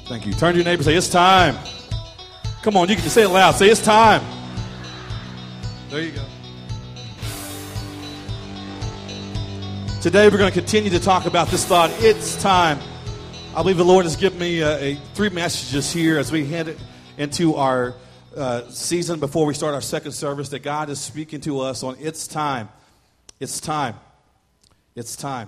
Thank you. Turn to your neighbor and say, it's time. Come on, you can say it loud. Say, it's time. There you go. Today we're going to continue to talk about this thought, it's time. I believe the Lord has given me three messages here as we head into our season before we start our second service, that God is speaking to us on it's time. It's time. It's time.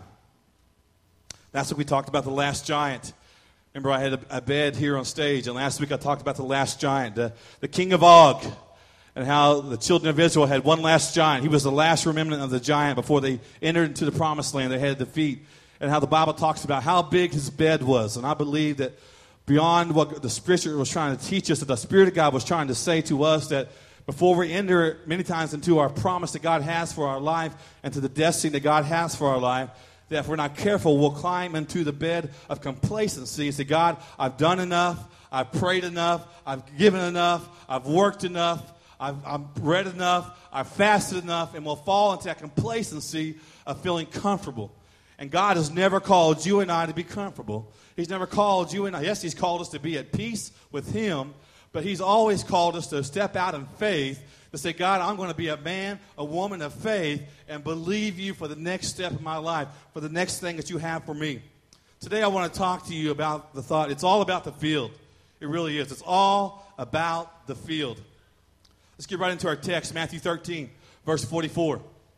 That's what we talked about, the last giant. Remember, I had a bed here on stage, and last week I talked about the last giant, the king of Og, and how the children of Israel had one last giant. He was the last remnant of the giant before they entered into the promised land they had to defeat, and how the Bible talks about how big his bed was. And I believe that beyond what the Scripture was trying to teach us, that the Spirit of God was trying to say to us, that before we enter many times into our promise that God has for our life and to the destiny that God has for our life, that if we're not careful, we'll climb into the bed of complacency and say, God, I've done enough, I've prayed enough, I've given enough, I've worked enough, I've read enough, I've fasted enough, and we'll fall into that complacency of feeling comfortable. And God has never called you and I to be comfortable. He's never called you and I. Yes, He's called us to be at peace with Him, but He's always called us to step out in faith, to say, God, I'm going to be a man, a woman of faith, and believe you for the next step of my life, for the next thing that you have for me. Today I want to talk to you about the thought, it's all about the field. It really is. It's all about the field. Let's get right into our text, Matthew 13, verse 44.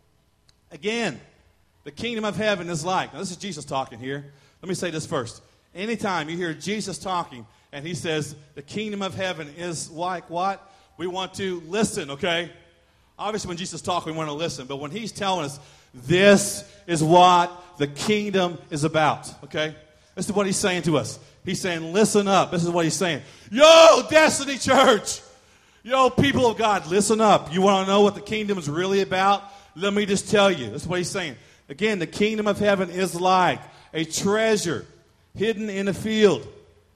Again, the kingdom of heaven is like. Now, this is Jesus talking here. Let me say this first. Anytime you hear Jesus talking and He says the kingdom of heaven is like what? We want to listen, okay? Obviously, when Jesus talks, we want to listen. But when He's telling us, this is what the kingdom is about, okay? This is what He's saying to us. He's saying, listen up. This is what He's saying. Yo, Destiny Church. Yo, people of God, listen up. You want to know what the kingdom is really about? Let me just tell you. This is what He's saying. Again, the kingdom of heaven is like a treasure hidden in a field,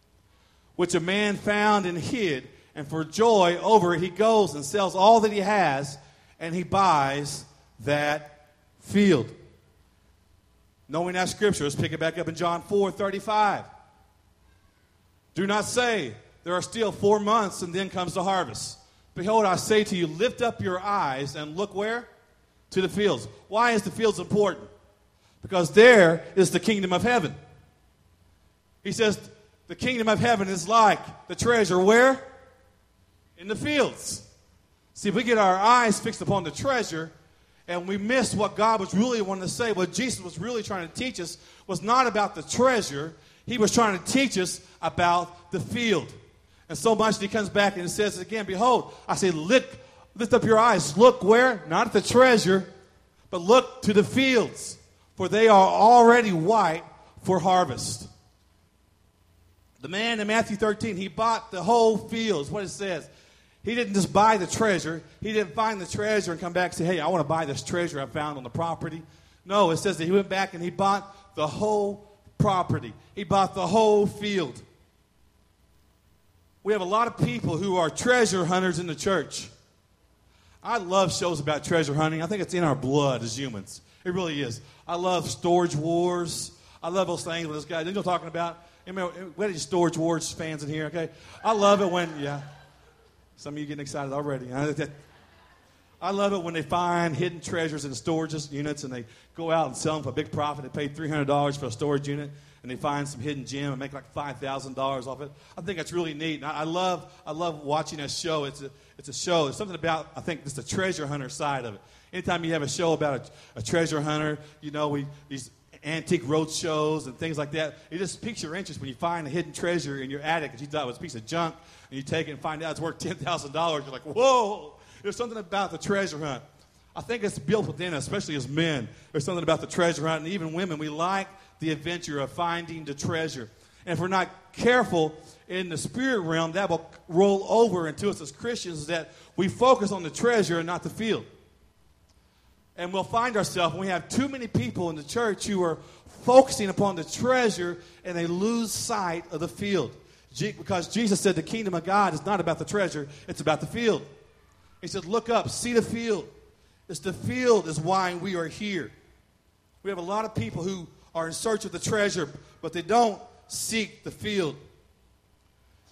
which a man found and hid. And for joy over it, he goes and sells all that he has, and he buys that field. Knowing that scripture, let's pick it back up in John 4:35. Do not say, there are still 4 months, and then comes the harvest. Behold, I say to you, lift up your eyes and look where? To the fields. Why is the fields important? Because there is the kingdom of heaven. He says the kingdom of heaven is like the treasure where? In the fields. See, if we get our eyes fixed upon the treasure and we miss what God was really wanting to say, what Jesus was really trying to teach us was not about the treasure. He was trying to teach us about the field. And so much that He comes back and says it again, behold, I say, lift up your eyes. Look where? Not at the treasure, but look to the fields, for they are already white for harvest. The man in Matthew 13, he bought the whole field, is what it says. He didn't just buy the treasure. He didn't find the treasure and come back and say, hey, I want to buy this treasure I found on the property. No, it says that he went back and he bought the whole property. He bought the whole field. We have a lot of people who are treasure hunters in the church. I love shows about treasure hunting. I think it's in our blood as humans. It really is. I love Storage Wars. I love those things with this guy. You know what I'm talking about? We have any Storage Wars fans in here, okay? I love it when, yeah. Some of you getting excited already. I love it when they find hidden treasures in storage units and they go out and sell them for a big profit. They pay $300 for a storage unit and they find some hidden gem and make like $5,000 off it. I think that's really neat. And I love watching that show. It's a show. There's something about, I think, just the treasure hunter side of it. Anytime you have a show about a treasure hunter, you know, these antique road shows and things like that, it just piques your interest when you find a hidden treasure in your attic that you thought was a piece of junk, and you take it and find out it's worth $10,000. You're like, whoa! There's something about the treasure hunt. I think it's built within us, especially as men. There's something about the treasure hunt, and even women, we like the adventure of finding the treasure. And if we're not careful in the spirit realm, that will roll over into us as Christians, that we focus on the treasure and not the field. And we'll find ourselves, when we have too many people in the church who are focusing upon the treasure and they lose sight of the field. Because Jesus said the kingdom of God is not about the treasure, it's about the field. He said, look up, see the field. It's the field is why we are here. We have a lot of people who are in search of the treasure, but they don't seek the field.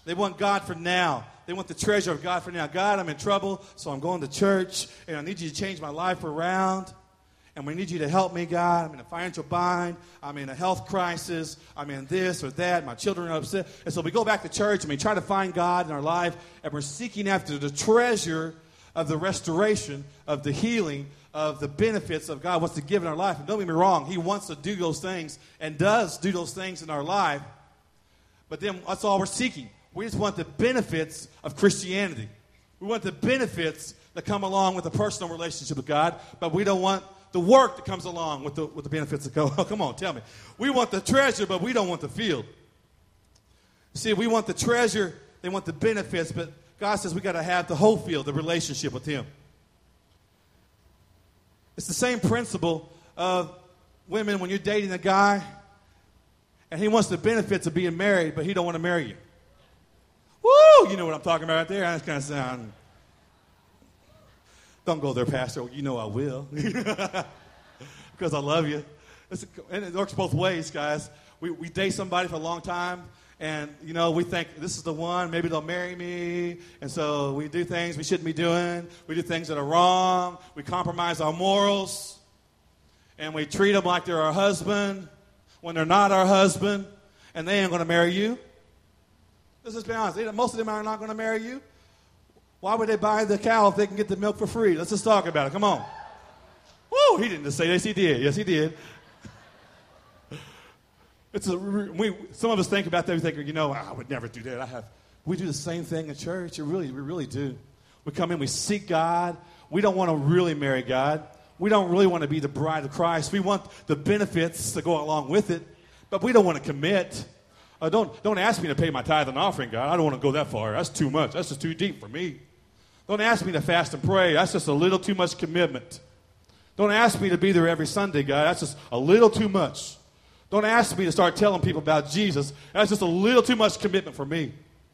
They want God for now. They want the treasure of God for now. God, I'm in trouble, so I'm going to church, and I need you to change my life around. And we need you to help me, God. I'm in a financial bind. I'm in a health crisis. I'm in this or that. My children are upset. And so we go back to church, and we try to find God in our life, and we're seeking after the treasure of the restoration, of the healing, of the benefits of God wants to give in our life. And don't get me wrong, he wants to do those things and does do those things in our life. But then that's all we're seeking. We just want the benefits of Christianity. We want the benefits that come along with a personal relationship with God, but we don't want the work that comes along with the benefits that go. Oh, come on, tell me. We want the treasure, but we don't want the field. See, we want the treasure, they want the benefits, but God says we got to have the whole field, the relationship with him. It's the same principle of women when you're dating a guy and he wants the benefits of being married, but he don't want to marry you. Woo! You know what I'm talking about right there? That's kind of sound. Don't go there, Pastor. You know I will. Because I love you. And it works both ways, guys. We date somebody for a long time, and, you know, we think this is the one. Maybe they'll marry me. And so we do things we shouldn't be doing. We do things that are wrong. We compromise our morals. And we treat them like they're our husband when they're not our husband. And they ain't going to marry you. Let's just be honest. Most of them are not going to marry you. Why would they buy the cow if they can get the milk for free? Let's just talk about it. Come on. Woo! He didn't just say this. He did. Yes, he did. Some of us think about that. We think, you know, I would never do that. We do the same thing in church. We really do. We come in. We seek God. We don't want to really marry God. We don't really want to be the bride of Christ. We want the benefits to go along with it, but we don't want to commit. Don't ask me to pay my tithe and offering, God. I don't want to go that far. That's too much. That's just too deep for me. Don't ask me to fast and pray. That's just a little too much commitment. Don't ask me to be there every Sunday, God. That's just a little too much. Don't ask me to start telling people about Jesus. That's just a little too much commitment for me.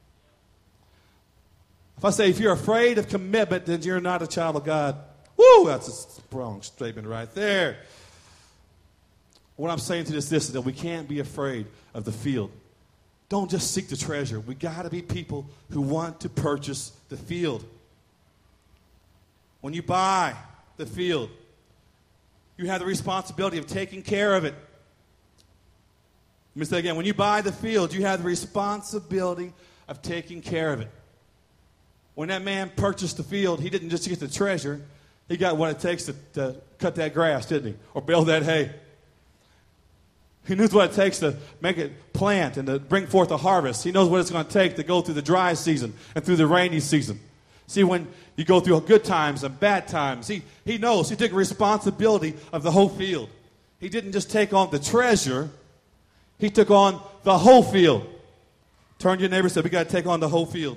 If I say, if you're afraid of commitment, then you're not a child of God. Woo, that's a strong statement right there. What I'm saying to this is that we can't be afraid of the field. Don't just seek the treasure. We got to be people who want to purchase the field. When you buy the field, you have the responsibility of taking care of it. Let me say again. When you buy the field, you have the responsibility of taking care of it. When that man purchased the field, he didn't just get the treasure. He got what it takes to cut that grass, didn't he? Or bale that hay. He knows what it takes to make it plant and to bring forth a harvest. He knows what it's going to take to go through the dry season and through the rainy season. See, when you go through good times and bad times, he knows. He took responsibility of the whole field. He didn't just take on the treasure. He took on the whole field. Turn to your neighbor and say, we got to take on the whole field.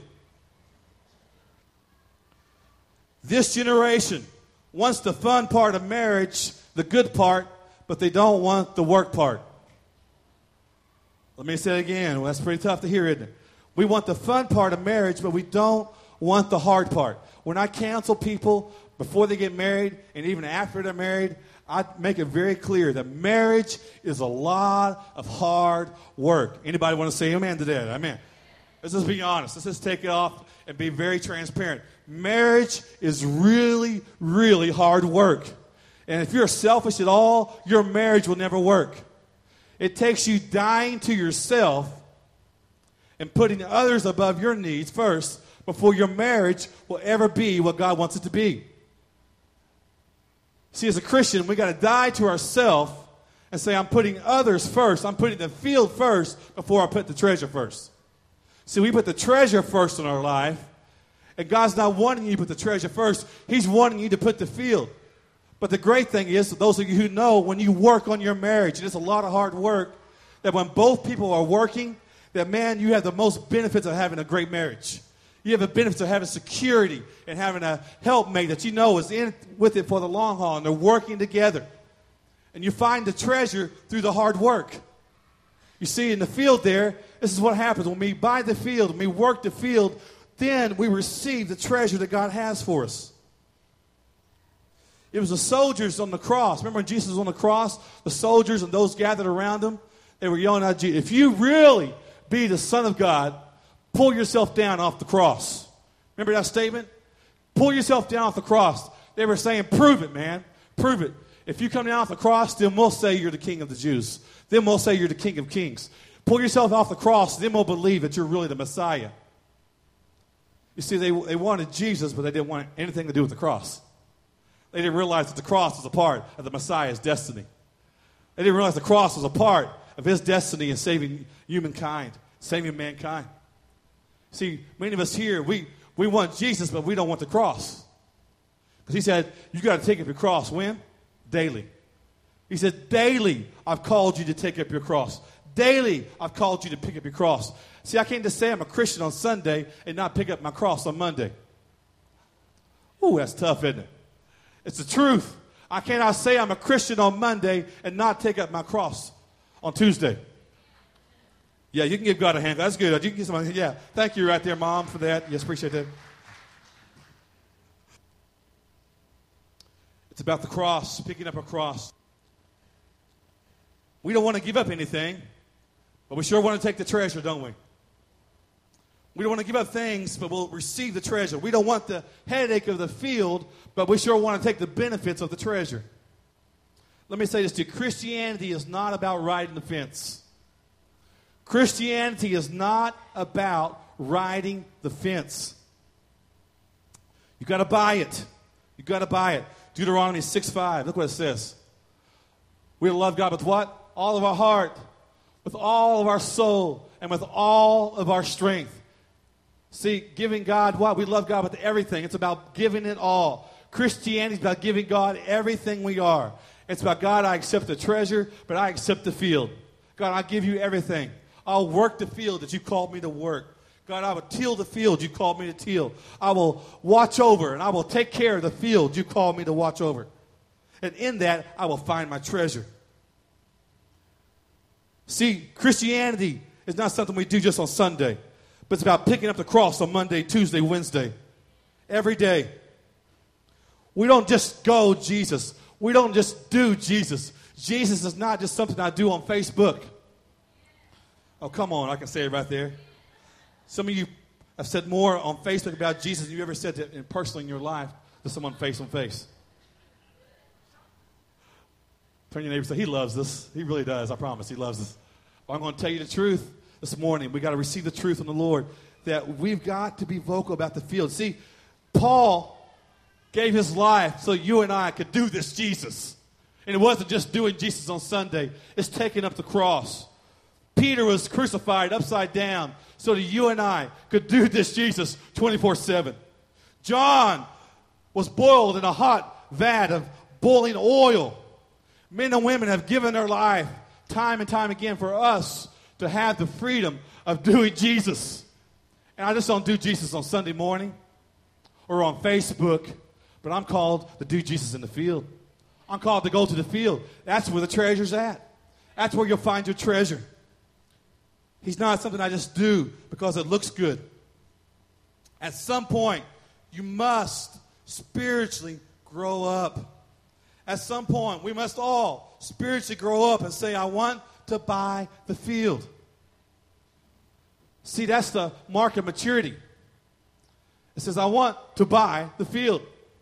This generation wants the fun part of marriage, the good part, but they don't want the work part. Let me say it again. Well, that's pretty tough to hear, isn't it? We want the fun part of marriage, but we don't want the hard part. When I counsel people before they get married and even after they're married, I make it very clear that marriage is a lot of hard work. Anybody want to say amen to that? Amen. Let's just be honest. Let's just take it off and be very transparent. Marriage is really, really hard work. And if you're selfish at all, your marriage will never work. It takes you dying to yourself and putting others above your needs first before your marriage will ever be what God wants it to be. See, as a Christian, we got to die to ourselves and say, I'm putting others first. I'm putting the field first before I put the treasure first. See, we put the treasure first in our life, and God's not wanting you to put the treasure first. He's wanting you to put the field. But the great thing is, those of you who know, when you work on your marriage, and it's a lot of hard work, that when both people are working, that, man, you have the most benefits of having a great marriage. You have the benefits of having security and having a helpmate that you know is in with it for the long haul, and they're working together. And you find the treasure through the hard work. You see, in the field there, this is what happens. When we buy the field, when we work the field, then we receive the treasure that God has for us. It was the soldiers on the cross. Remember when Jesus was on the cross? The soldiers and those gathered around him, they were yelling out, Jesus, if you really be the Son of God, pull yourself down off the cross. Remember that statement? Pull yourself down off the cross. They were saying, prove it, man. Prove it. If you come down off the cross, then we'll say you're the king of the Jews. Then we'll say you're the king of kings. Pull yourself off the cross, then we'll believe that you're really the Messiah. You see, they wanted Jesus, but they didn't want anything to do with the cross. They didn't realize that the cross was a part of the Messiah's destiny. They didn't realize the cross was a part of his destiny in saving humankind, saving mankind. See, many of us here, we want Jesus, but we don't want the cross. Because he said, you got to take up your cross. When? Daily. He said, daily I've called you to take up your cross. Daily I've called you to pick up your cross. See, I can't just say I'm a Christian on Sunday and not pick up my cross on Monday. Ooh, that's tough, isn't it? It's the truth. I cannot say I'm a Christian on Monday and not take up my cross on Tuesday. Yeah, you can give God a hand. That's good. You can give somebody, yeah. Thank you right there, Mom, for that. Yes, appreciate that. It's about the cross, picking up a cross. We don't want to give up anything, but we sure want to take the treasure, don't we? We don't want to give up things, but we'll receive the treasure. We don't want the headache of the field, but we sure want to take the benefits of the treasure. Let me say this to you. Christianity is not about riding the fence. Christianity is not about riding the fence. You got to buy it. You got to buy it. Deuteronomy 6:5. Look what it says. We love God with what? All of our heart, with all of our soul, and with all of our strength. See, giving God what? We love God with everything. It's about giving it all. Christianity is about giving God everything we are. It's about, God, I accept the treasure, but I accept the field. God, I give you everything. I'll work the field that you called me to work. God, I will till the field you called me to till. I will watch over and I will take care of the field you called me to watch over. And in that, I will find my treasure. See, Christianity is not something we do just on Sunday, but it's about picking up the cross on Monday, Tuesday, Wednesday. Every day. We don't just go Jesus. We don't just do Jesus. Jesus is not just something I do on Facebook. Oh, come on, I can say it right there. Some of you have said more on Facebook about Jesus than you ever said to, personally in your life to someone face on face. Turn your neighbor and say, he loves this. He really does, I promise. He loves this. But I'm going to tell you the truth this morning. We've got to receive the truth from the Lord that we've got to be vocal about the field. See, Paul gave his life so you and I could do this Jesus. And it wasn't just doing Jesus on Sunday. It's taking up the cross. Peter was crucified upside down so that you and I could do this Jesus 24/7. John was boiled in a hot vat of boiling oil. Men and women have given their life time and time again for us to have the freedom of doing Jesus. And I just don't do Jesus on Sunday morning or on Facebook, but I'm called to do Jesus in the field. I'm called to go to the field. That's where the treasure's at. That's where you'll find your treasure. He's not something I just do because it looks good. At some point, you must spiritually grow up. At some point, we must all spiritually grow up and say, I want to buy the field. See, that's the mark of maturity. It says, I want to buy the field.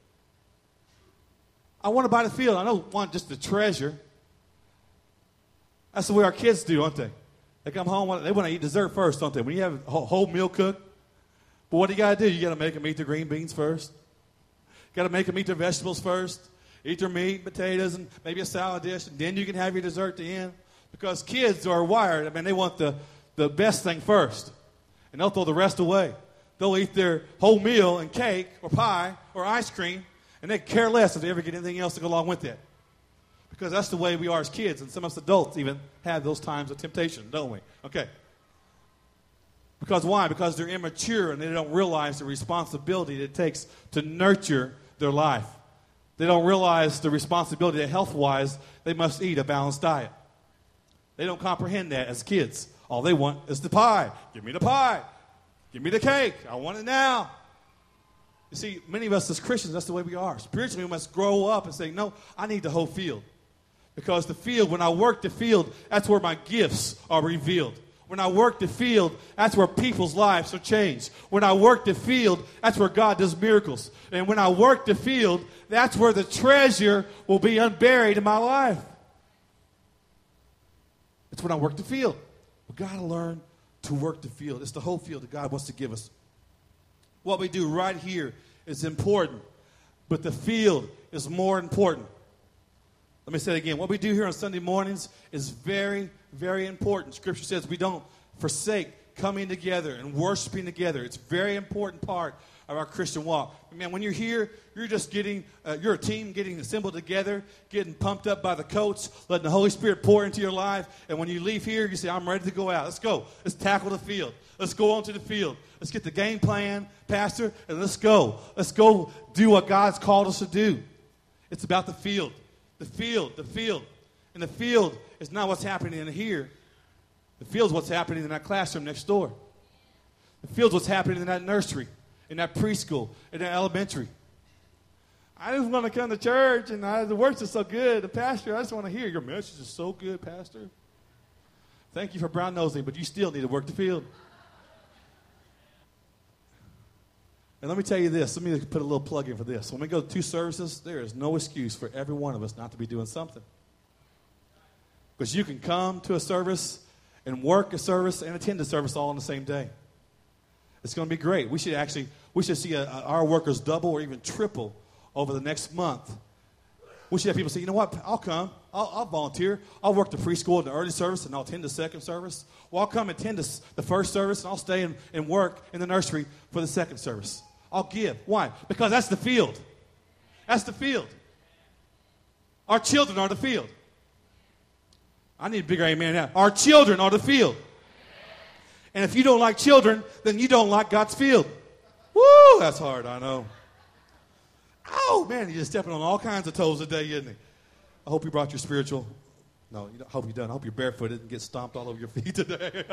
I want to buy the field. I don't want just the treasure. That's the way our kids do, don't they? They come home, they want to eat dessert first, don't they? When you have a whole meal cooked. But what do you got to do? You got to make them eat their green beans first. You got to make them eat their vegetables first. Eat their meat, potatoes, and maybe a salad dish. And then you can have your dessert at the end. Because kids are wired. I mean, they want the best thing first. And they'll throw the rest away. They'll eat their whole meal and cake or pie or ice cream. And they care less if they ever get anything else to go along with it. Because that's the way we are as kids. And some of us adults even have those times of temptation, don't we? Okay. Because why? Because they're immature and they don't realize the responsibility that it takes to nurture their life. They don't realize the responsibility that health-wise they must eat a balanced diet. They don't comprehend that as kids. All they want is the pie. Give me the pie. Give me the cake. I want it now. You see, many of us as Christians, that's the way we are. Spiritually, we must grow up and say, no, I need the whole field. Because the field, when I work the field, that's where my gifts are revealed. When I work the field, that's where people's lives are changed. When I work the field, that's where God does miracles. And when I work the field, that's where the treasure will be unburied in my life. It's when I work the field. We've got to learn to work the field. It's the whole field that God wants to give us. What we do right here is important, but the field is more important. Let me say it again. What we do here on Sunday mornings is very, very important. Scripture says we don't forsake coming together and worshiping together. It's a very important part of our Christian walk. Man, when you're here, you're just you're a team getting assembled together, getting pumped up by the coach, letting the Holy Spirit pour into your life. And when you leave here, you say, I'm ready to go out. Let's go. Let's tackle the field. Let's go onto the field. Let's get the game plan, Pastor, and let's go. Let's go do what God's called us to do. It's about the field. The field, the field. And the field is not what's happening in here. The field is what's happening in that classroom next door. The field is what's happening in that nursery, in that preschool, in that elementary. I just want to come to church, and the works are so good. The pastor, I just want to hear your message is so good, Pastor. Thank you for brown-nosing, but you still need to work the field. And let me tell you this. Let me put a little plug in for this. When we go to 2 services, there is no excuse for every one of us not to be doing something. Because you can come to a service and work a service and attend a service all on the same day. It's going to be great. We should see our workers double or even triple over the next month. We should have people say, you know what, I'll come. I'll volunteer. I'll work the preschool in the early service, and I'll attend the second service. Well, I'll come attend the first service, and I'll stay and work in the nursery for the second service. I'll give. Why? Because that's the field. That's the field. Our children are the field. I need a bigger amen now. Our children are the field. And if you don't like children, then you don't like God's field. Woo, that's hard, I know. Oh, man, you're just stepping on all kinds of toes today, isn't he? I hope you brought your spiritual. No, I hope you don't. I hope you're barefooted and get stomped all over your feet today.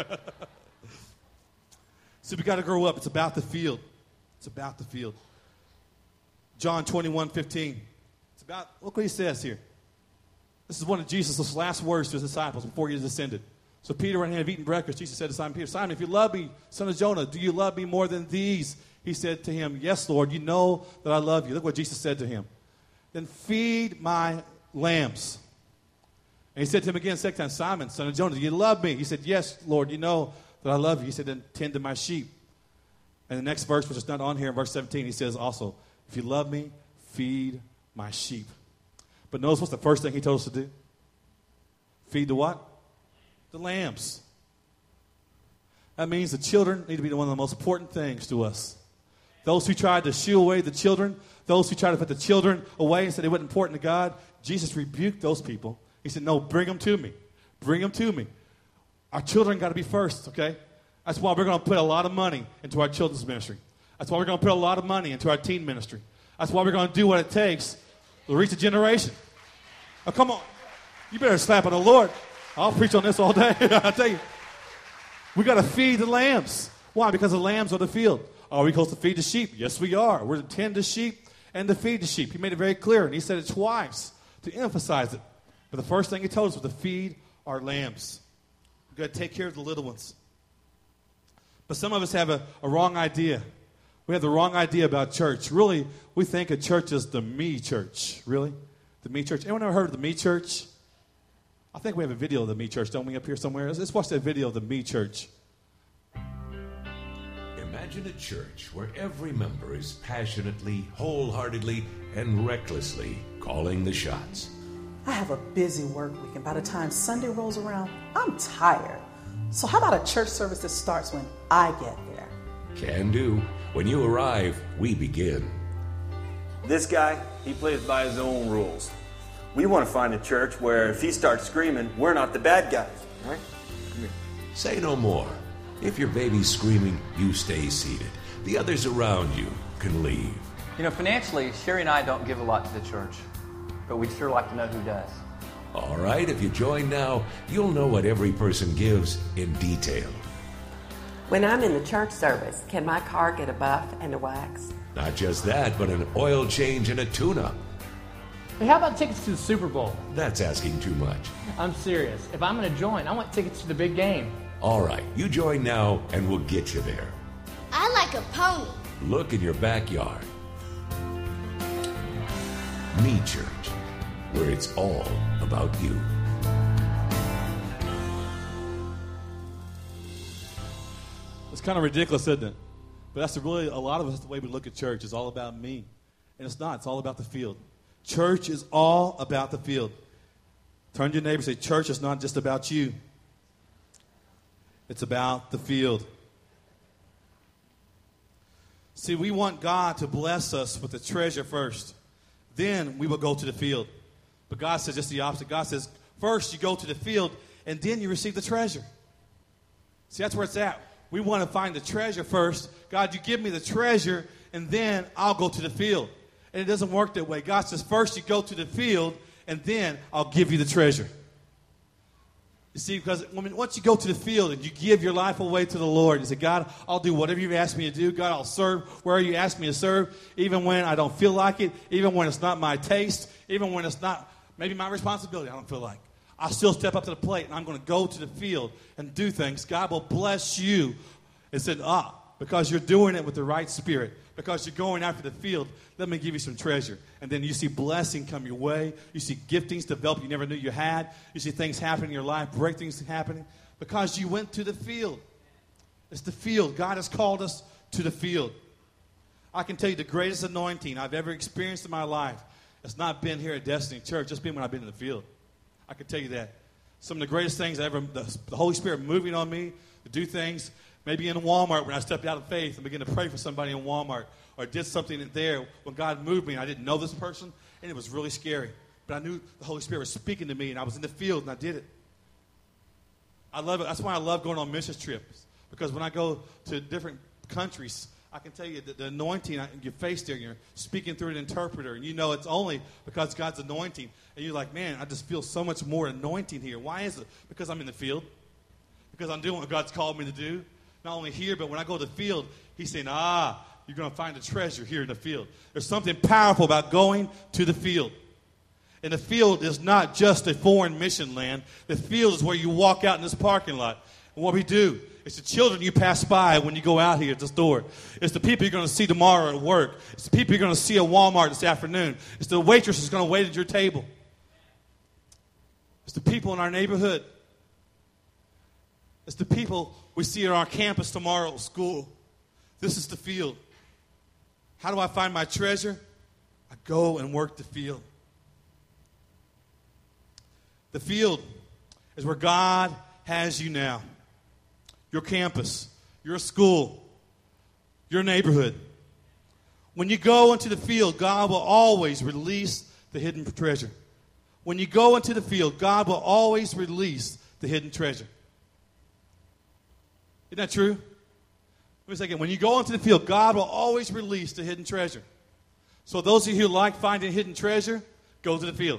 So we got to grow up. It's about the field. It's about the field. John 21:15. It's about, look what he says here. This is one of Jesus' last words to his disciples before he ascended. So Peter, when he had eaten breakfast, Jesus said to Simon Peter, Simon, if you love me, son of Jonah, do you love me more than these? He said to him, yes, Lord, you know that I love you. Look what Jesus said to him. Then feed my lambs. And he said to him again, second time, Simon, son of Jonah, do you love me? He said, yes, Lord, you know that I love you. He said, then tend to my sheep. And the next verse, which is not on here in verse 17, he says also, if you love me, feed my sheep. But notice what's the first thing he told us to do? Feed the what? The lambs. That means the children need to be one of the most important things to us. Those who tried to shoo away the children, those who tried to put the children away and said they weren't important to God, Jesus rebuked those people. He said, no, bring them to me. Bring them to me. Our children got to be first, okay? That's why we're going to put a lot of money into our children's ministry. That's why we're going to put a lot of money into our teen ministry. That's why we're going to do what it takes to reach a generation. Oh, come on. You better slap on the Lord. I'll preach on this all day. I tell you. We got to feed the lambs. Why? Because the lambs are the field. Are we supposed to feed the sheep? Yes, we are. We're to tend the sheep and to feed the sheep. He made it very clear, and he said it twice to emphasize it. But the first thing he told us was to feed our lambs. We've got to take care of the little ones. But some of us have a wrong idea. We have the wrong idea about church. Really, we think a church is the me church. Really? The me church. Anyone ever heard of the me church? I think we have a video of the me church, don't we, up here somewhere? Let's watch that video of the me church. Imagine a church where every member is passionately, wholeheartedly, and recklessly calling the shots. I have a busy work week, and by the time Sunday rolls around, I'm tired. So how about a church service that starts when I get there? Can do. When you arrive, we begin. This guy, he plays by his own rules. We want to find a church where if he starts screaming, we're not the bad guys, right? Come here. Say no more. If your baby's screaming, you stay seated. The others around you can leave. You know, financially, Sherry and I don't give a lot to the church, but we'd sure like to know who does. All right, if you join now, you'll know what every person gives in detail. When I'm in the church service, can my car get a buff and a wax? Not just that, but an oil change and a tune-up. Hey, how about tickets to the Super Bowl? That's asking too much. I'm serious. If I'm going to join, I want tickets to the big game. All right, you join now and we'll get you there. I like a pony. Look in your backyard. Me Church, where it's all about you. It's kind of ridiculous, isn't it? But that's really, a lot of us, the way we look at church is all about me. And it's not. It's all about the field. Church is all about the field. Turn to your neighbor and say, church is not just about you. It's about the field. See, we want God to bless us with the treasure first. Then we will go to the field. But God says just the opposite. God says, first you go to the field, and then you receive the treasure. See, that's where it's at. We want to find the treasure first. God, you give me the treasure, and then I'll go to the field. And it doesn't work that way. God says, first you go to the field, and then I'll give you the treasure. You see, because once you go to the field and you give your life away to the Lord, you say, God, I'll do whatever you've asked me to do. God, I'll serve where you ask me to serve, even when I don't feel like it, even when it's not my taste, even when it's not maybe my responsibility I don't feel like. I'll still step up to the plate, and I'm going to go to the field and do things. God will bless you. It said, because you're doing it with the right spirit, because you're going after the field, let me give you some treasure. And then you see blessing come your way. You see giftings develop you never knew you had. You see things happen in your life, breakthroughs happening, because you went to the field. It's the field. God has called us to the field. I can tell you the greatest anointing I've ever experienced in my life has not been here at Destiny Church. It's been when I've been in the field. I can tell you that. Some of the greatest things the Holy Spirit moving on me to do things, maybe in Walmart when I stepped out of faith and began to pray for somebody in Walmart, or did something there when God moved me and I didn't know this person, and it was really scary. But I knew the Holy Spirit was speaking to me, and I was in the field, and I did it. I love it. That's why I love going on mission trips, because when I go to different countries, I can tell you that the anointing you face there, you're speaking through an interpreter, and you know it's only because God's anointing. And you're like, man, I just feel so much more anointing here. Why is it? Because I'm in the field. Because I'm doing what God's called me to do. Not only here, but when I go to the field, he's saying, you're going to find a treasure here in the field. There's something powerful about going to the field. And the field is not just a foreign mission land. The field is where you walk out in this parking lot. And what we do, it's the children you pass by when you go out here at the store. It's the people you're going to see tomorrow at work. It's the people you're going to see at Walmart this afternoon. It's the waitress who's going to wait at your table. It's the people in our neighborhood. It's the people we see at our campus tomorrow at school. This is the field. How do I find my treasure? I go and work the field. The field is where God has you now. Your campus, your school, your neighborhood. When you go into the field, God will always release the hidden treasure. When you go into the field, God will always release the hidden treasure. Isn't that true? Let me say again. When you go into the field, God will always release the hidden treasure. So those of you who like finding hidden treasure, go to the field.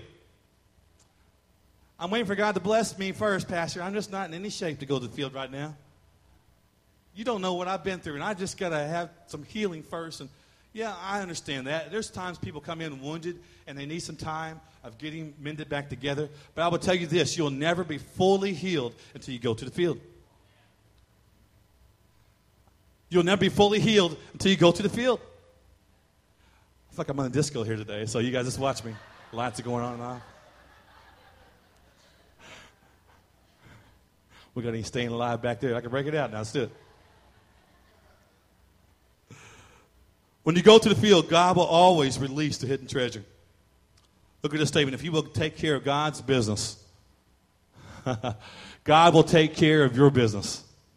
I'm waiting for God to bless me first, Pastor. I'm just not in any shape to go to the field right now. You don't know what I've been through, and I just got to have some healing first. And yeah, I understand that. There's times people come in wounded, and they need some time of getting mended back together. But I will tell you this, you'll never be fully healed until you go to the field. You'll never be fully healed until you go to the field. I feel like I'm on a disco here today, so you guys just watch me. Lights are going on and off. We got any staying alive back there? I can break it out now. Let's do it. When you go to the field, God will always release the hidden treasure. Look at this statement. If you will take care of God's business, God will take care of your business.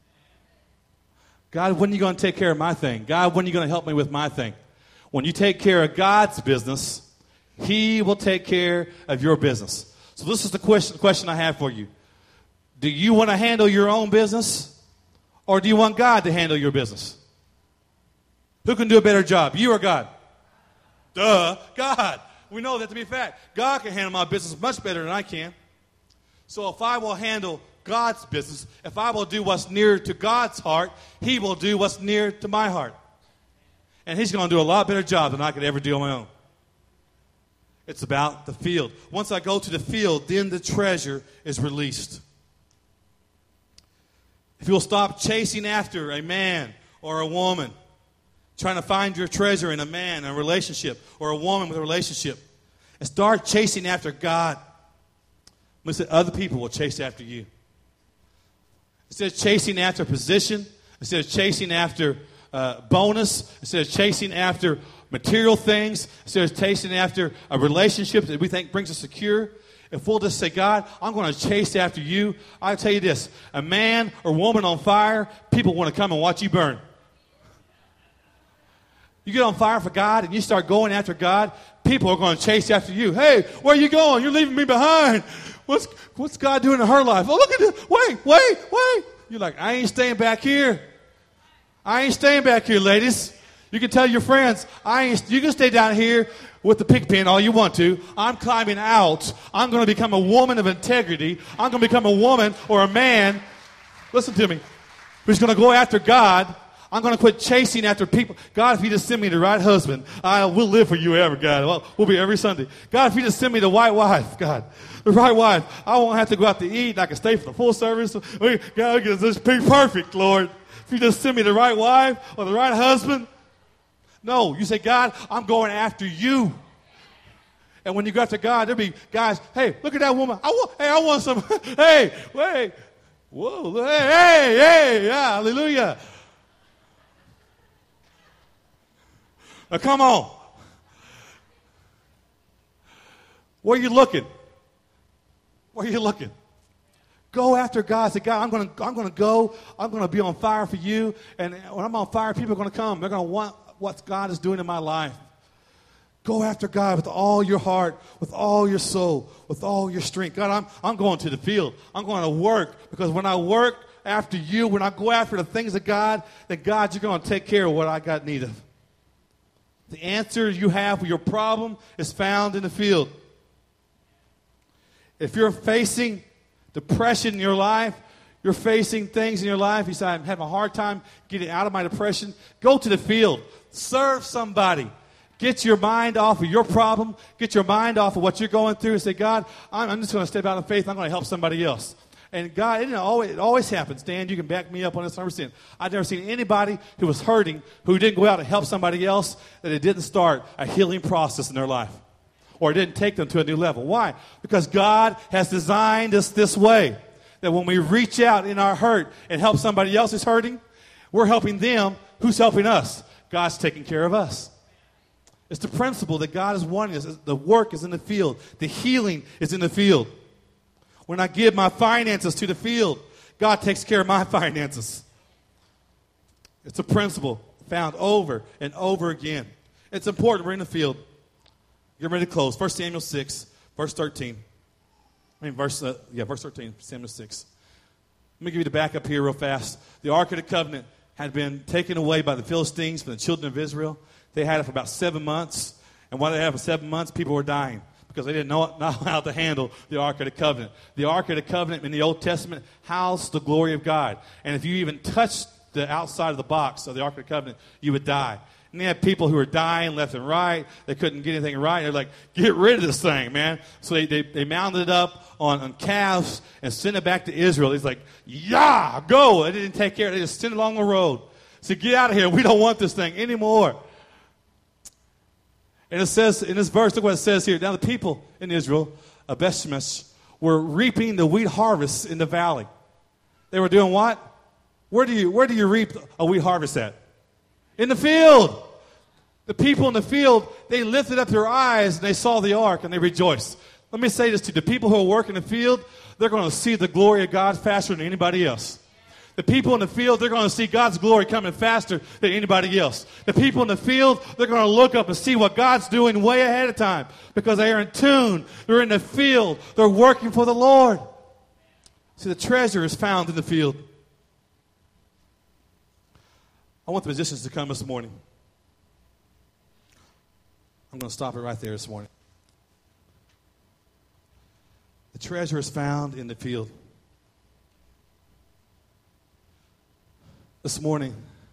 God, when are you going to take care of my thing? God, when are you going to help me with my thing? When you take care of God's business, He will take care of your business. So this is the question I have for you. Do you want to handle your own business, or do you want God to handle your business? Who can do a better job, you or God? Duh, God. We know that to be a fact. God can handle my business much better than I can. So if I will handle God's business, if I will do what's near to God's heart, He will do what's near to my heart. And He's going to do a lot better job than I could ever do on my own. It's about the field. Once I go to the field, then the treasure is released. If you'll stop chasing after a man or a woman, trying to find your treasure in a man, a relationship, or a woman with a relationship, and start chasing after God, listen, other people will chase after you. Instead of chasing after position, instead of chasing after bonus, instead of chasing after material things, instead of chasing after a relationship that we think brings us secure, if we'll just say, God, I'm going to chase after you, I'll tell you this, a man or woman on fire, people want to come and watch you burn. You get on fire for God and you start going after God, people are going to chase after you. Hey, where are you going? You're leaving me behind. What's God doing in her life? Oh, look at this. Wait. You're like, I ain't staying back here. I ain't staying back here, ladies. You can tell your friends, you can stay down here with the pig pen all you want to. I'm climbing out. I'm going to become a woman of integrity. I'm going to become a woman or a man, listen to me, who's going to go after God. I'm going to quit chasing after people. God, if you just send me the right husband, we'll live for you ever, God. Well, we'll be every Sunday. God, if you just send me the right wife, God, the right wife, I won't have to go out to eat. I can stay for the full service. God, just be perfect, Lord. If you just send me the right wife or the right husband. No, you say, God, I'm going after you. And when you go after God, there'll be guys, hey, look at that woman. I want some. Hey, wait. Whoa, hey, yeah, hallelujah. Now, come on. Where are you looking? Where are you looking? Go after God. Say, God, I'm going to go. I'm going to be on fire for you. And when I'm on fire, people are going to come. They're going to want what God is doing in my life. Go after God with all your heart, with all your soul, with all your strength. God, I'm going to the field. I'm going to work, because when I work after you, when I go after the things of God, then God, you're going to take care of what I got need of. The answer you have for your problem is found in the field. If you're facing depression in your life, you're facing things in your life, you say, I'm having a hard time getting out of my depression, go to the field. Serve somebody. Get your mind off of your problem. Get your mind off of what you're going through and say, God, I'm just going to step out in faith. I'm going to help somebody else. And God, it always happens. Dan, you can back me up on this 100%. I've never seen anybody who was hurting, who didn't go out and help somebody else, that it didn't start a healing process in their life. Or it didn't take them to a new level. Why? Because God has designed us this way, that when we reach out in our hurt and help somebody else who's hurting, we're helping them. Who's helping us? God's taking care of us. It's the principle that God is wanting us. The work is in the field. The healing is in the field. When I give my finances to the field, God takes care of my finances. It's a principle found over and over again. It's important. We're in the field. Get ready to close. 1 Samuel 6, verse 13. Verse 13, Samuel 6. Let me give you the backup here real fast. The Ark of the Covenant had been taken away by the Philistines from the children of Israel. They had it for about 7 months. And while they had it for 7 months, people were dying because they didn't know how to handle the Ark of the Covenant. The Ark of the Covenant in the Old Testament housed the glory of God. And if you even touched the outside of the box of the Ark of the Covenant, you would die. And they had people who were dying left and right. They couldn't get anything right. They're like, get rid of this thing, man. So they mounted it up on calves and sent it back to Israel. He's like, yeah, go. They didn't take care of it. They just sent it along the road. So get out of here. We don't want this thing anymore. And it says in this verse, look what it says here. Now the people in Israel, of Bethshemesh, were reaping the wheat harvest in the valley. They were doing what? Where do you reap a wheat harvest at? In the field. The people in the field, they lifted up their eyes and they saw the ark and they rejoiced. Let me say this to you. The people who are working in the field, they're going to see the glory of God faster than anybody else. The people in the field, they're going to see God's glory coming faster than anybody else. The people in the field, they're going to look up and see what God's doing way ahead of time because they are in tune. They're in the field. They're working for the Lord. See, the treasure is found in the field. I want the musicians to come this morning. I'm going to stop it right there this morning. The treasure is found in the field. This morning,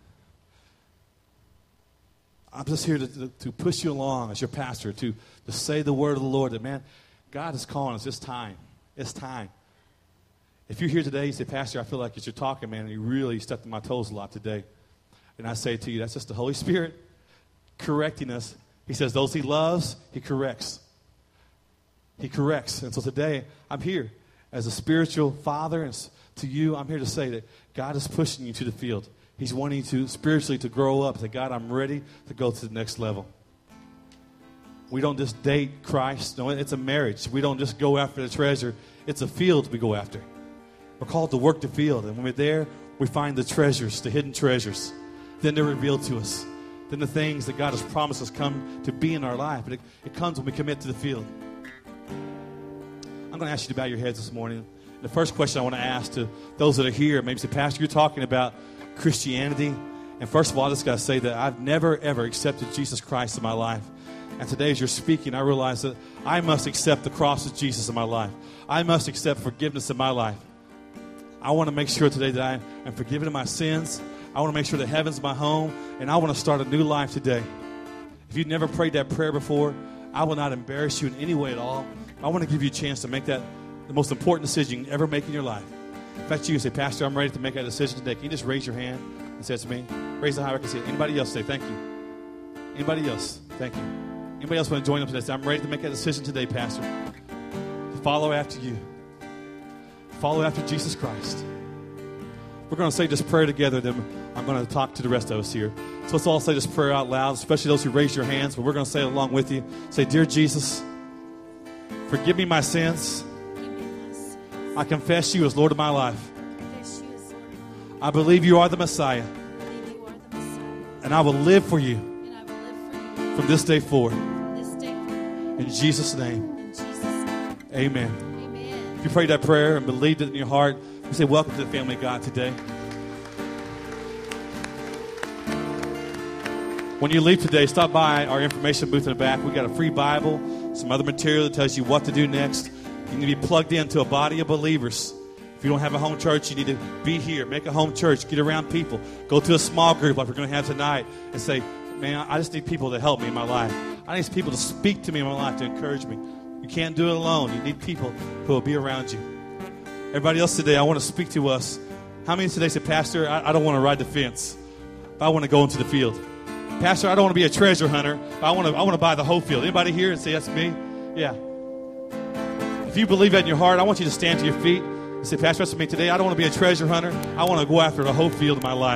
I'm just here to push you along as your pastor, to say the word of the Lord that, man, God is calling us. It's time. It's time. If you're here today, you say, Pastor, I feel like as you're talking, man, you really stepped on my toes a lot today. And I say to you, that's just the Holy Spirit correcting us. He says, those he loves, he corrects. He corrects. And so today, I'm here as a spiritual father. And to you, I'm here to say that God is pushing you to the field. He's wanting you to spiritually to grow up. Say, God, I'm ready to go to the next level. We don't just date Christ. No, it's a marriage. We don't just go after the treasure. It's a field we go after. We're called to work the field. And when we're there, we find the treasures, the hidden treasures. Then they're revealed to us. Then the things that God has promised us come to be in our life. But it comes when we commit to the field. I'm going to ask you to bow your heads this morning. The first question I want to ask to those that are here, maybe say, Pastor, you're talking about Christianity. And first of all, I just got to say that I've never, ever accepted Jesus Christ in my life. And today as you're speaking, I realize that I must accept the cross of Jesus in my life. I must accept forgiveness in my life. I want to make sure today that I am forgiven of my sins. I want to make sure that heaven's my home. And I want to start a new life today. If you've never prayed that prayer before, I will not embarrass you in any way at all. I want to give you a chance to make that the most important decision you can ever make in your life. If that's you, say, Pastor, I'm ready to make that decision today. Can you just raise your hand and say it to me? Raise the high. I can see it. Anybody else say thank you? Anybody else? Thank you. Anybody else want to join up today? Say, I'm ready to make that decision today, Pastor. To follow after you. Follow after Jesus Christ. We're going to say this prayer together, then I'm going to talk to the rest of us here. So let's all say this prayer out loud, especially those who raised your hands, but we're going to say it along with you. Say, Dear Jesus, forgive me my sins. I confess you as Lord of my life. I believe you are the Messiah. And I will live for you from this day forward. In Jesus' name. Amen. If you prayed that prayer and believed it in your heart, we say welcome to the family of God today. When you leave today, stop by our information booth in the back. We got a free Bible, some other material that tells you what to do next. You need to be plugged into a body of believers. If you don't have a home church, you need to be here. Make a home church. Get around people. Go to a small group like we're going to have tonight and say, man, I just need people to help me in my life. I need people to speak to me in my life, to encourage me. You can't do it alone. You need people who will be around you. Everybody else today, I want to speak to us. How many today say, Pastor, I don't want to ride the fence, but I want to go into the field. Pastor, I don't want to be a treasure hunter, but I want to buy the whole field. Anybody here and say, that's me? Yeah. If you believe that in your heart, I want you to stand to your feet and say, Pastor, that's me today. I don't want to be a treasure hunter. I want to go after the whole field of my life.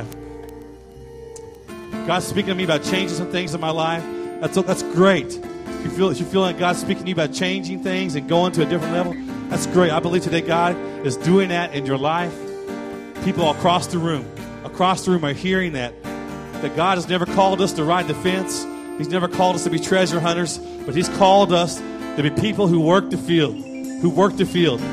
God's speaking to me about changing some things in my life. That's great. If you feel like God's speaking to you about changing things and going to a different level, that's great. I believe today God is doing that in your life. People across the room are hearing that God has never called us to ride the fence. He's never called us to be treasure hunters, but He's called us to be people who work the field, to work the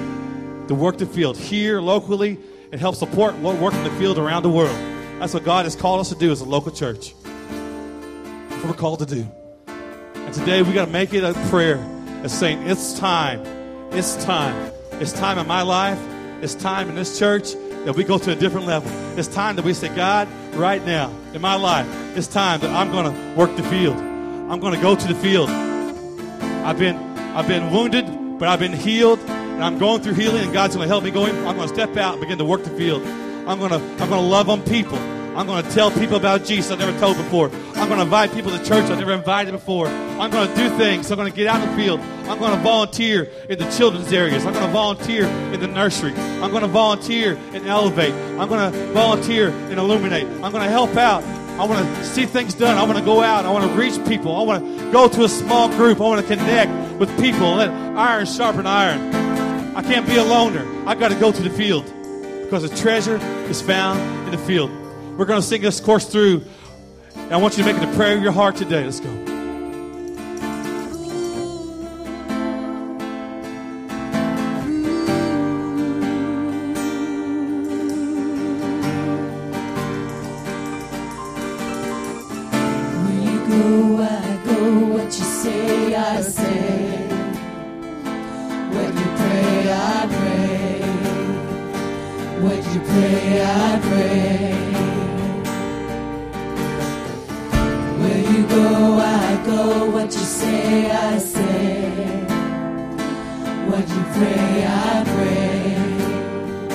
field here locally and help support what work in the field around the world. That's what God has called us to do as a local church. That's what we're called to do. And today we got to make it a prayer of saying, it's time. It's time. It's time in my life. It's time in this church that we go to a different level. It's time that we say, God, right now in my life, it's time that I'm going to work the field. I'm going to go to the field. I've been wounded, but I've been healed, and I'm going through healing, and God's going to help me go in. I'm going to step out and begin to work the field. I'm going to love on people. I'm going to tell people about Jesus I've never told before. I'm going to invite people to church I've never invited before. I'm going to do things. I'm going to get out in the field. I'm going to volunteer in the children's areas. I'm going to volunteer in the nursery. I'm going to volunteer in Elevate. I'm going to volunteer in Illuminate. I'm going to help out. I want to see things done. I want to go out. I want to reach people. I want to go to a small group. I want to connect with people. Let iron sharpen iron. I can't be a loner. I've got to go to the field because the treasure is found in the field. We're going to sing this course through. And I want you to make it a prayer in your heart today. Let's go. What you pray, I pray.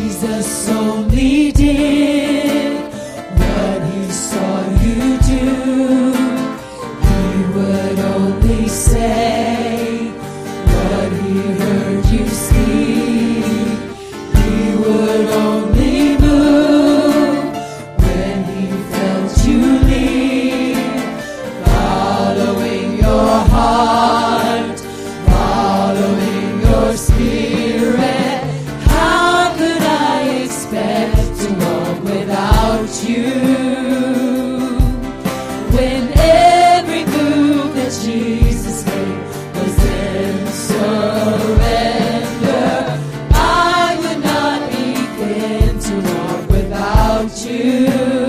Jesus only did what he saw you do. He would only say what he heard you speak. He would only move when he felt you lead. Following your heart, following your spirit. How could I expect to walk without you? When every move that Jesus made was in surrender, I would not begin to walk without you.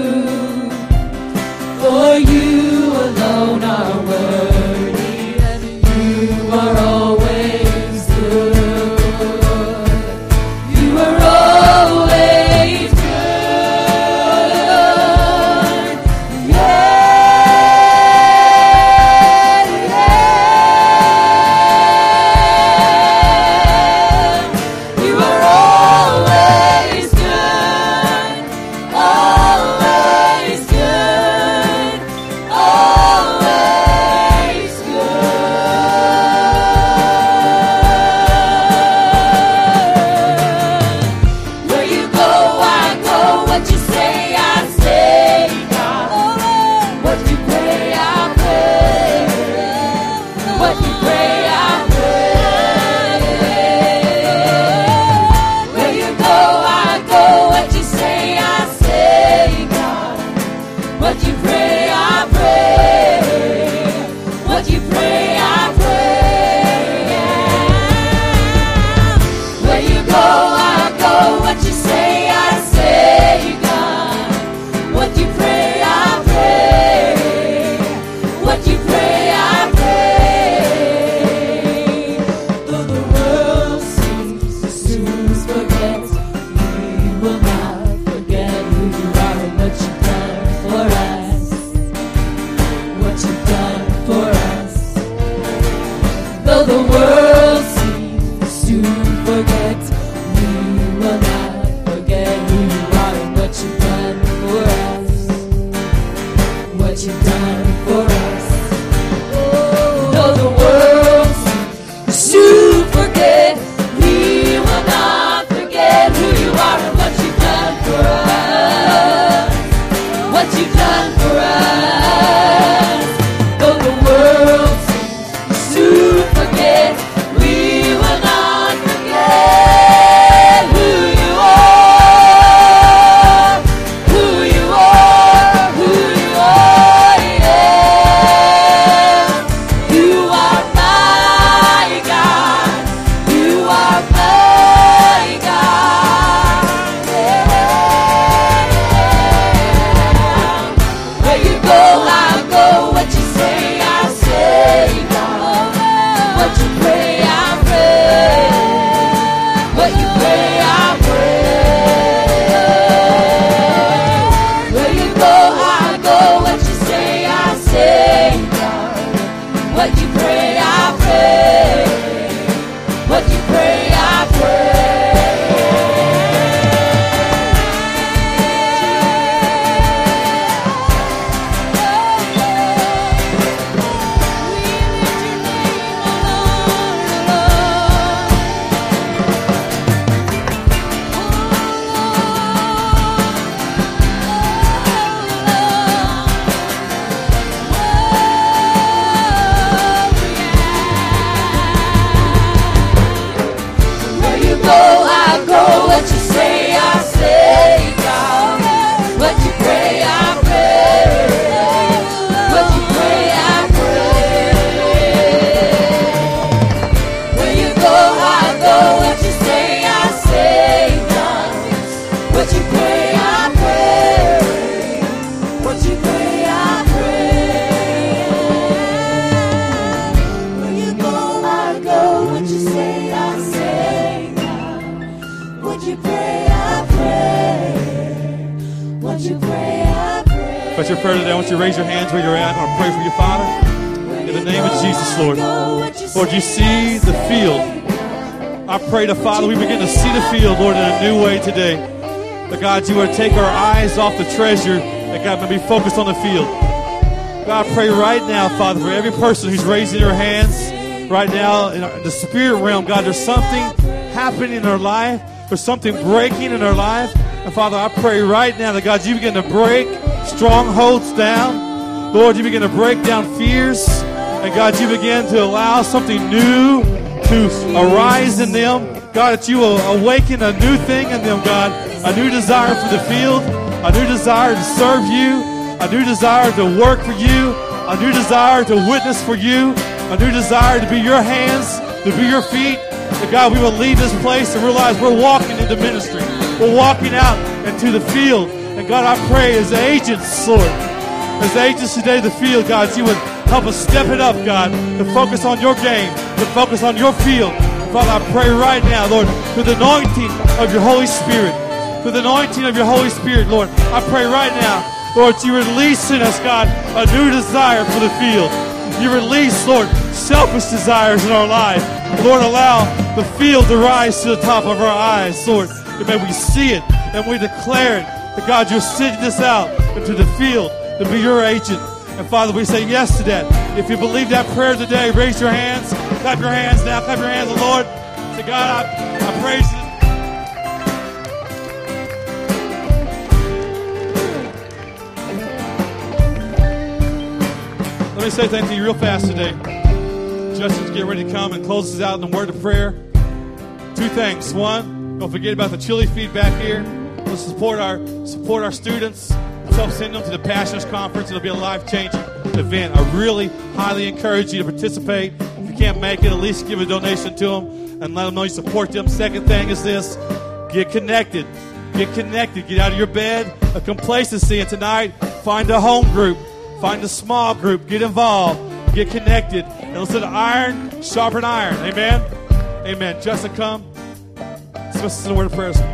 For you alone are worthy, and you are always good. You are always good. You are always good. Always good. Always good. Where you go, I go. What you say, I say, God. What you pray, I pray. What you pray, I pray. Where you go, I go. What you say, I say, God. What you pray, I pray. What you pray, I pray. Where you go, I go. What you say, I say, God. What you pray, I pray. What you pray, I pray. Though the world seems to soon forget, we will not forget who you are and what you've done for us. What you've done for us. Though the world seems to soon forget, we will not forget who you are and what you've done for us. What you've done for us. Though the world seems to soon forget, we will not forget who you are and what you've done for us. What you've done for us. Though the world seems to soon forget, we will not forget who you are. Who you are. Who you are. Yeah. You are my God. You are my God. Yeah. Where you go, I go. What you say, I say, God. What you pray, I pray. What you pray, I pray. Where you go, I go. What you say, I say, God. What you pray, I pray. What you pray, I pray. Where you go, I go. What you say, I say, God. What you pray, I pray. What you pray, I pray. Where you go, I go. What you say, I say, God. What you pray, I pray. What you pray, I pray. Where you go, I go. What you say, I say, God. What you pray, I pray. What you pray, I pray. If that's your prayer today, I want you to raise your hands where you're at. I want to pray for you, Father. In the name of Jesus, Lord. Lord, you see the field I pray to Father, we begin to see the field, Lord, in a new way today. That God, you would take our eyes off the treasure, that God may be focused on the field. God, I pray right now, Father, for every person who's raising their hands right now in the spirit realm. God, there's something happening in their life. There's something breaking in their life. And Father, I pray right now that God, you begin to break strongholds down. Lord, you begin to break down fears. And God, you begin to allow something new to arise in them. God, that you will awaken a new thing in them, God. A new desire for the field. A new desire to serve you. A new desire to work for you. A new desire to witness for you. A new desire to be your hands, to be your feet. That God, we will leave this place and realize we're walking into ministry. We're walking out into the field. And God, I pray as agents, Lord, as agents today of the field, God, you would help us step it up, God, to focus on your game, to focus on your field. Father, I pray right now, Lord, for the anointing of your Holy Spirit, for the anointing of your Holy Spirit, Lord. I pray right now, Lord, you release in us, God, a new desire for the field. You release, Lord, selfish desires in our life. Lord, allow the field to rise to the top of our eyes, Lord. And may we see it and we declare it. That God, you're sending this out into the field to be your agent. And Father, we say yes to that. If you believe that prayer today, raise your hands. Clap your hands now. Clap your hands, the Lord. Say, God, I praise you. Let me say thank you real fast today. Justin's getting ready to come and close us out in the word of prayer. Two things. One, don't forget about the chili feed back here. Let's support our students. Let's help send them to the Passions Conference. It'll be a life-changing event. I really highly encourage you to participate. If you can't make it, at least give a donation to them and let them know you support them. Second thing is this: get connected. Get connected. Get out of your bed of complacency. And tonight, find a home group. Find a small group. Get involved. Get connected. And let's let iron sharpen iron. Amen? Amen. Justin, come. Let's listen to the word of prayer.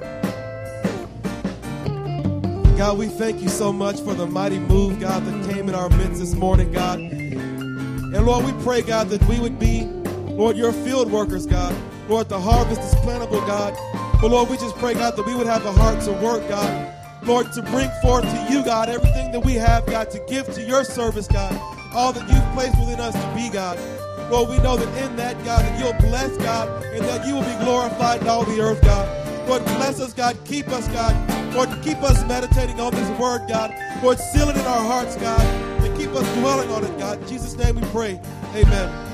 God, we thank you so much for the mighty move, God, that came in our midst this morning, God. And Lord, we pray, God, that we would be, Lord, your field workers, God. Lord, the harvest is plentiful, God. But Lord, we just pray, God, that we would have a heart to work, God. Lord, to bring forth to you, God, everything that we have, God, to give to your service, God. All that you've placed within us to be, God. Lord, we know that in that, God, that you'll bless, God, and that you will be glorified in all the earth, God. Lord, bless us, God. Keep us, God. Lord, keep us meditating on this word, God. Lord, seal it in our hearts, God, and keep us dwelling on it, God. In Jesus' name we pray. Amen.